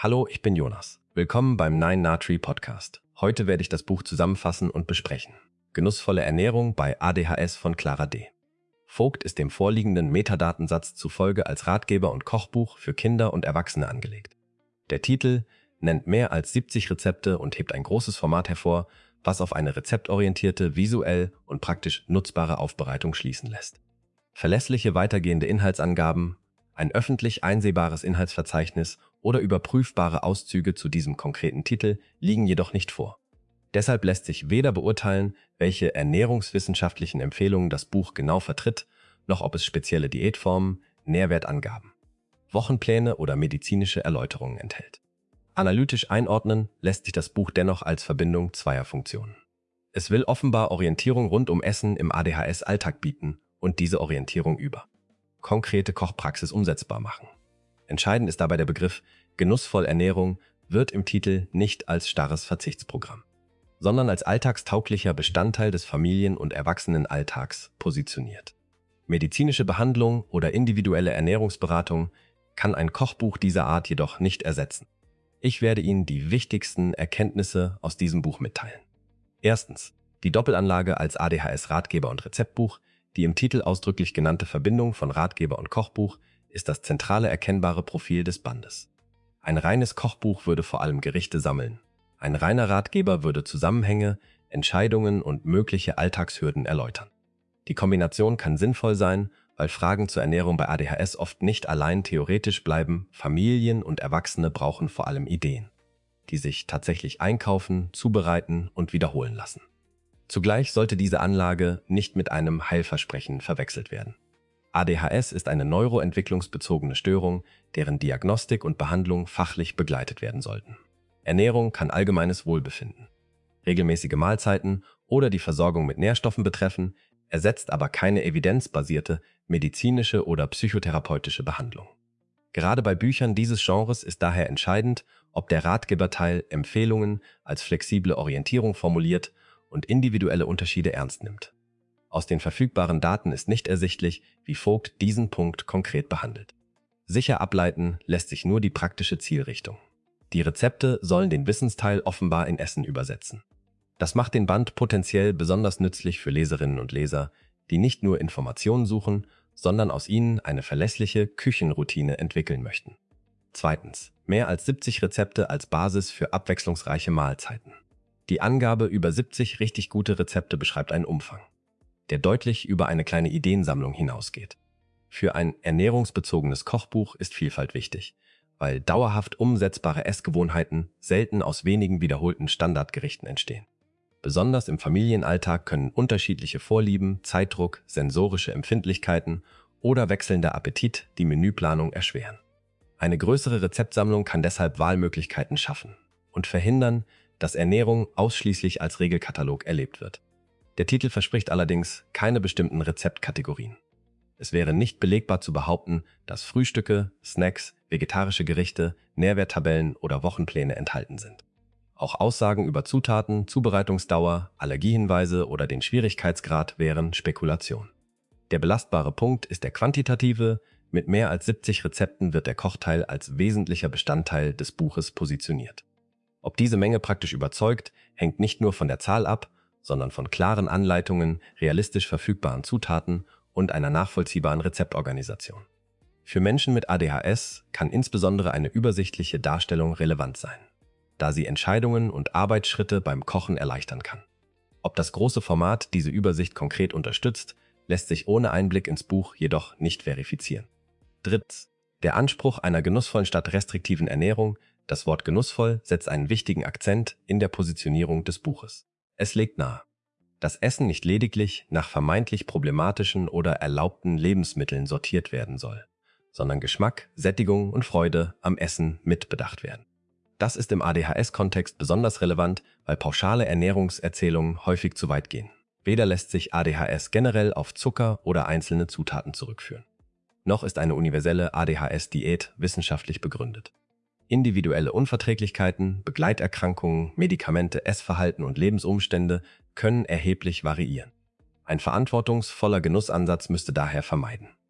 Hallo, ich bin Jonas. Willkommen beim 9 Podcast. Heute werde ich das Buch zusammenfassen und besprechen. Genussvolle Ernährung bei ADHS von Clara D. Vogt ist dem vorliegenden Metadatensatz zufolge als Ratgeber und Kochbuch für Kinder und Erwachsene angelegt. Der Titel nennt mehr als 70 Rezepte und hebt ein großes Format hervor, was auf eine rezeptorientierte, visuell und praktisch nutzbare Aufbereitung schließen lässt. Verlässliche weitergehende Inhaltsangaben, ein öffentlich einsehbares Inhaltsverzeichnis oder überprüfbare Auszüge zu diesem konkreten Titel liegen jedoch nicht vor. Deshalb lässt sich weder beurteilen, welche ernährungswissenschaftlichen Empfehlungen das Buch genau vertritt, noch ob es spezielle Diätformen, Nährwertangaben, Wochenpläne oder medizinische Erläuterungen enthält. Analytisch einordnen lässt sich das Buch dennoch als Verbindung zweier Funktionen. Es will offenbar Orientierung rund um Essen im ADHS-Alltag bieten und diese Orientierung über konkrete Kochpraxis umsetzbar machen. Entscheidend ist dabei der Begriff genussvoll Ernährung wird im Titel nicht als starres Verzichtsprogramm, sondern als alltagstauglicher Bestandteil des Familien- und Erwachsenenalltags positioniert. Medizinische Behandlung oder individuelle Ernährungsberatung kann ein Kochbuch dieser Art jedoch nicht ersetzen. Ich werde Ihnen die wichtigsten Erkenntnisse aus diesem Buch mitteilen. Erstens, die Doppelanlage als ADHS-Ratgeber und Rezeptbuch. Die im Titel ausdrücklich genannte Verbindung von Ratgeber und Kochbuch ist das zentrale erkennbare Profil des Bandes. Ein reines Kochbuch würde vor allem Gerichte sammeln. Ein reiner Ratgeber würde Zusammenhänge, Entscheidungen und mögliche Alltagshürden erläutern. Die Kombination kann sinnvoll sein, weil Fragen zur Ernährung bei ADHS oft nicht allein theoretisch bleiben. Familien und Erwachsene brauchen vor allem Ideen, die sich tatsächlich einkaufen, zubereiten und wiederholen lassen. Zugleich sollte diese Anlage nicht mit einem Heilversprechen verwechselt werden. ADHS ist eine neuroentwicklungsbezogene Störung, deren Diagnostik und Behandlung fachlich begleitet werden sollten. Ernährung kann allgemeines Wohlbefinden, regelmäßige Mahlzeiten oder die Versorgung mit Nährstoffen betreffen, ersetzt aber keine evidenzbasierte medizinische oder psychotherapeutische Behandlung. Gerade bei Büchern dieses Genres ist daher entscheidend, ob der Ratgeberteil Empfehlungen als flexible Orientierung formuliert und individuelle Unterschiede ernst nimmt. Aus den verfügbaren Daten ist nicht ersichtlich, wie Vogt diesen Punkt konkret behandelt. Sicher ableiten lässt sich nur die praktische Zielrichtung. Die Rezepte sollen den Wissensteil offenbar in Essen übersetzen. Das macht den Band potenziell besonders nützlich für Leserinnen und Leser, die nicht nur Informationen suchen, sondern aus ihnen eine verlässliche Küchenroutine entwickeln möchten. Zweitens, mehr als 70 Rezepte als Basis für abwechslungsreiche Mahlzeiten. Die Angabe über 70 richtig gute Rezepte beschreibt einen Umfang, der deutlich über eine kleine Ideensammlung hinausgeht. Für ein ernährungsbezogenes Kochbuch ist Vielfalt wichtig, weil dauerhaft umsetzbare Essgewohnheiten selten aus wenigen wiederholten Standardgerichten entstehen. Besonders im Familienalltag können unterschiedliche Vorlieben, Zeitdruck, sensorische Empfindlichkeiten oder wechselnder Appetit die Menüplanung erschweren. Eine größere Rezeptsammlung kann deshalb Wahlmöglichkeiten schaffen und verhindern, dass Ernährung ausschließlich als Regelkatalog erlebt wird. Der Titel verspricht allerdings keine bestimmten Rezeptkategorien. Es wäre nicht belegbar zu behaupten, dass Frühstücke, Snacks, vegetarische Gerichte, Nährwerttabellen oder Wochenpläne enthalten sind. Auch Aussagen über Zutaten, Zubereitungsdauer, Allergiehinweise oder den Schwierigkeitsgrad wären Spekulation. Der belastbare Punkt ist der quantitative. Mit mehr als 70 Rezepten wird der Kochteil als wesentlicher Bestandteil des Buches positioniert. Ob diese Menge praktisch überzeugt, hängt nicht nur von der Zahl ab, sondern von klaren Anleitungen, realistisch verfügbaren Zutaten und einer nachvollziehbaren Rezeptorganisation. Für Menschen mit ADHS kann insbesondere eine übersichtliche Darstellung relevant sein, da sie Entscheidungen und Arbeitsschritte beim Kochen erleichtern kann. Ob das große Format diese Übersicht konkret unterstützt, lässt sich ohne Einblick ins Buch jedoch nicht verifizieren. Drittens, der Anspruch einer genussvollen statt restriktiven Ernährung. Das Wort genussvoll setzt einen wichtigen Akzent in der Positionierung des Buches. Es legt nahe, dass Essen nicht lediglich nach vermeintlich problematischen oder erlaubten Lebensmitteln sortiert werden soll, sondern Geschmack, Sättigung und Freude am Essen mitbedacht werden. Das ist im ADHS-Kontext besonders relevant, weil pauschale Ernährungserzählungen häufig zu weit gehen. Weder lässt sich ADHS generell auf Zucker oder einzelne Zutaten zurückführen, noch ist eine universelle ADHS-Diät wissenschaftlich begründet. Individuelle Unverträglichkeiten, Begleiterkrankungen, Medikamente, Essverhalten und Lebensumstände können erheblich variieren. Ein verantwortungsvoller Genussansatz müsste daher vermeiden,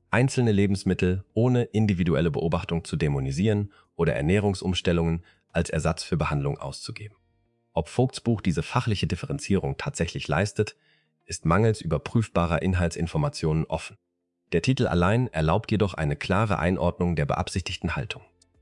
einzelne Lebensmittel ohne individuelle Beobachtung zu dämonisieren oder Ernährungsumstellungen als Ersatz für Behandlung auszugeben. Ob Vogts Buch diese fachliche Differenzierung tatsächlich leistet, ist mangels überprüfbarer Inhaltsinformationen offen. Der Titel allein erlaubt jedoch eine klare Einordnung der beabsichtigten Haltung.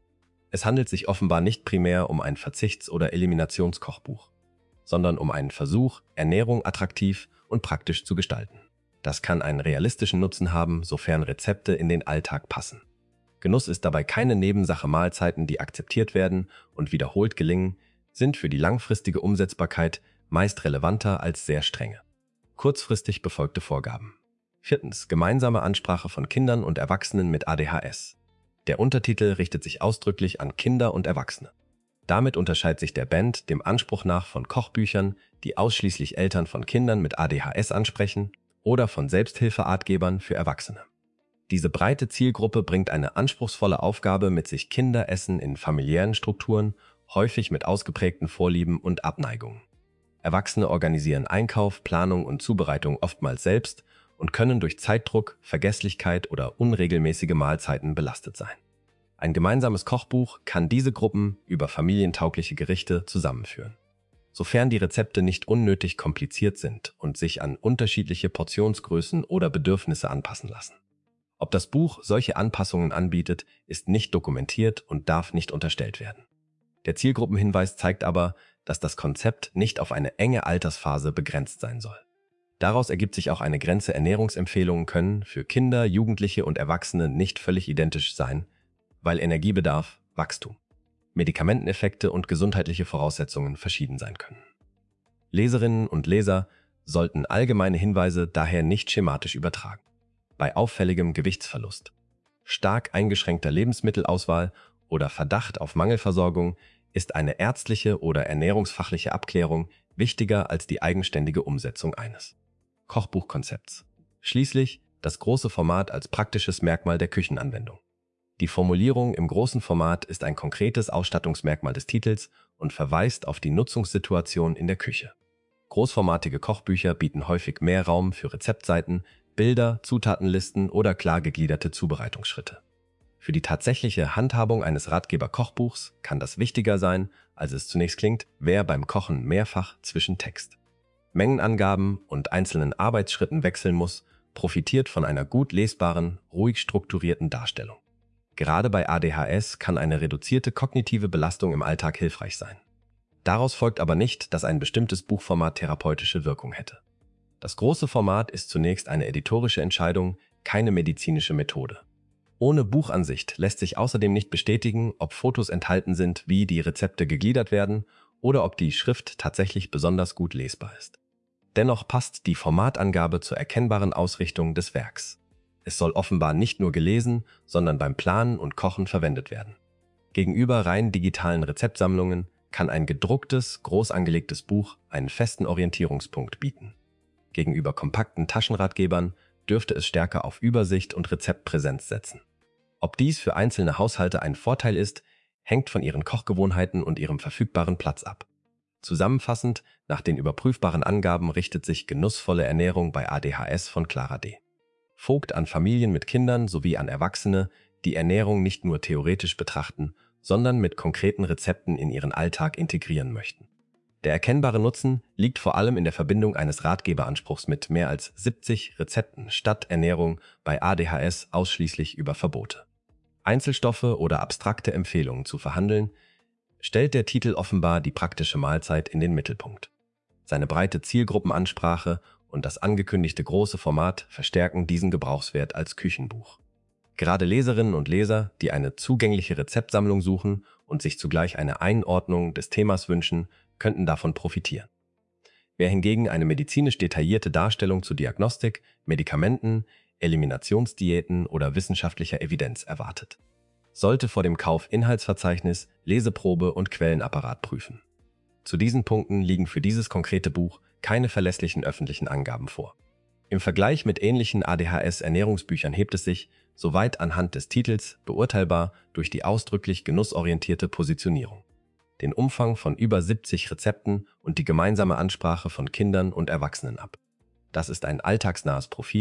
Es handelt sich offenbar nicht primär um ein Verzichts- oder Eliminationskochbuch, sondern um einen Versuch, Ernährung attraktiv und praktisch zu gestalten. Das kann einen realistischen Nutzen haben, sofern Rezepte in den Alltag passen. Genuss ist dabei keine Nebensache. Mahlzeiten, die akzeptiert werden und wiederholt gelingen, sind für die langfristige Umsetzbarkeit meist relevanter als sehr strenge, kurzfristig befolgte Vorgaben. 4. Gemeinsame Ansprache von Kindern und Erwachsenen mit ADHS. Der Untertitel richtet sich ausdrücklich an Kinder und Erwachsene. Damit unterscheidet sich der Band dem Anspruch nach von Kochbüchern, die ausschließlich Eltern von Kindern mit ADHS ansprechen, oder von Selbsthilferatgebern für Erwachsene. Diese breite Zielgruppe bringt eine anspruchsvolle Aufgabe mit sich. Kinder essen in familiären Strukturen, häufig mit ausgeprägten Vorlieben und Abneigungen. Erwachsene organisieren Einkauf, Planung und Zubereitung oftmals selbst und können durch Zeitdruck, Vergesslichkeit oder unregelmäßige Mahlzeiten belastet sein. Ein gemeinsames Kochbuch kann diese Gruppen über familientaugliche Gerichte zusammenführen, sofern die Rezepte nicht unnötig kompliziert sind und sich an unterschiedliche Portionsgrößen oder Bedürfnisse anpassen lassen. Ob das Buch solche Anpassungen anbietet, ist nicht dokumentiert und darf nicht unterstellt werden. Der Zielgruppenhinweis zeigt aber, dass das Konzept nicht auf eine enge Altersphase begrenzt sein soll. Daraus ergibt sich auch eine Grenze. Ernährungsempfehlungen können für Kinder, Jugendliche und Erwachsene nicht völlig identisch sein, weil Energiebedarf, Wachstum, Medikamenteneffekte und gesundheitliche Voraussetzungen verschieden sein können. Leserinnen und Leser sollten allgemeine Hinweise daher nicht schematisch übertragen. Bei auffälligem Gewichtsverlust, stark eingeschränkter Lebensmittelauswahl oder Verdacht auf Mangelversorgung ist eine ärztliche oder ernährungsfachliche Abklärung wichtiger als die eigenständige Umsetzung eines Kochbuchkonzepts. Schließlich das große Format als praktisches Merkmal der Küchenanwendung. Die Formulierung im großen Format ist ein konkretes Ausstattungsmerkmal des Titels und verweist auf die Nutzungssituation in der Küche. Großformatige Kochbücher bieten häufig mehr Raum für Rezeptseiten, Bilder, Zutatenlisten oder klar gegliederte Zubereitungsschritte. Für die tatsächliche Handhabung eines Ratgeber-Kochbuchs kann das wichtiger sein, als es zunächst klingt. Wer beim Kochen mehrfach zwischen Text, Mengenangaben und einzelnen Arbeitsschritten wechseln muss, profitiert von einer gut lesbaren, ruhig strukturierten Darstellung. Gerade bei ADHS kann eine reduzierte kognitive Belastung im Alltag hilfreich sein. Daraus folgt aber nicht, dass ein bestimmtes Buchformat therapeutische Wirkung hätte. Das große Format ist zunächst eine editorische Entscheidung, keine medizinische Methode. Ohne Buchansicht lässt sich außerdem nicht bestätigen, ob Fotos enthalten sind, wie die Rezepte gegliedert werden oder ob die Schrift tatsächlich besonders gut lesbar ist. Dennoch passt die Formatangabe zur erkennbaren Ausrichtung des Werks. Es soll offenbar nicht nur gelesen, sondern beim Planen und Kochen verwendet werden. Gegenüber rein digitalen Rezeptsammlungen kann ein gedrucktes, groß angelegtes Buch einen festen Orientierungspunkt bieten. Gegenüber kompakten Taschenratgebern dürfte es stärker auf Übersicht und Rezeptpräsenz setzen. Ob dies für einzelne Haushalte ein Vorteil ist, hängt von ihren Kochgewohnheiten und ihrem verfügbaren Platz ab. Zusammenfassend, nach den überprüfbaren Angaben richtet sich genussvolle Ernährung bei ADHS von Clara D. Vogt an Familien mit Kindern sowie an Erwachsene, die Ernährung nicht nur theoretisch betrachten, sondern mit konkreten Rezepten in ihren Alltag integrieren möchten. Der erkennbare Nutzen liegt vor allem in der Verbindung eines Ratgeberanspruchs mit mehr als 70 Rezepten statt Ernährung bei ADHS ausschließlich über Verbote, Einzelstoffe oder abstrakte Empfehlungen zu verhandeln, stellt der Titel offenbar die praktische Mahlzeit in den Mittelpunkt. Seine breite Zielgruppenansprache und das angekündigte große Format verstärken diesen Gebrauchswert als Küchenbuch. Gerade Leserinnen und Leser, die eine zugängliche Rezeptsammlung suchen und sich zugleich eine Einordnung des Themas wünschen, könnten davon profitieren. Wer hingegen eine medizinisch detaillierte Darstellung zu Diagnostik, Medikamenten, Eliminationsdiäten oder wissenschaftlicher Evidenz erwartet, sollte vor dem Kauf Inhaltsverzeichnis, Leseprobe und Quellenapparat prüfen. Zu diesen Punkten liegen für dieses konkrete Buch keine verlässlichen öffentlichen Angaben vor. Im Vergleich mit ähnlichen ADHS-Ernährungsbüchern hebt es sich, soweit anhand des Titels beurteilbar, durch die ausdrücklich genussorientierte Positionierung, den Umfang von über 70 Rezepten und die gemeinsame Ansprache von Kindern und Erwachsenen ab. Das ist ein alltagsnahes Profil,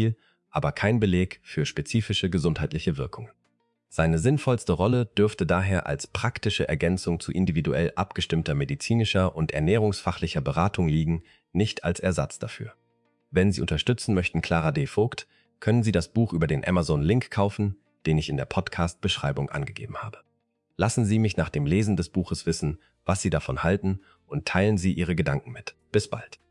aber kein Beleg für spezifische gesundheitliche Wirkungen. Seine sinnvollste Rolle dürfte daher als praktische Ergänzung zu individuell abgestimmter medizinischer und ernährungsfachlicher Beratung liegen, nicht als Ersatz dafür. Wenn Sie unterstützen möchten Clara D. Vogt, können Sie das Buch über den Amazon-Link kaufen, den ich in der Podcast-Beschreibung angegeben habe. Lassen Sie mich nach dem Lesen des Buches wissen, was Sie davon halten, und teilen Sie Ihre Gedanken mit. Bis bald.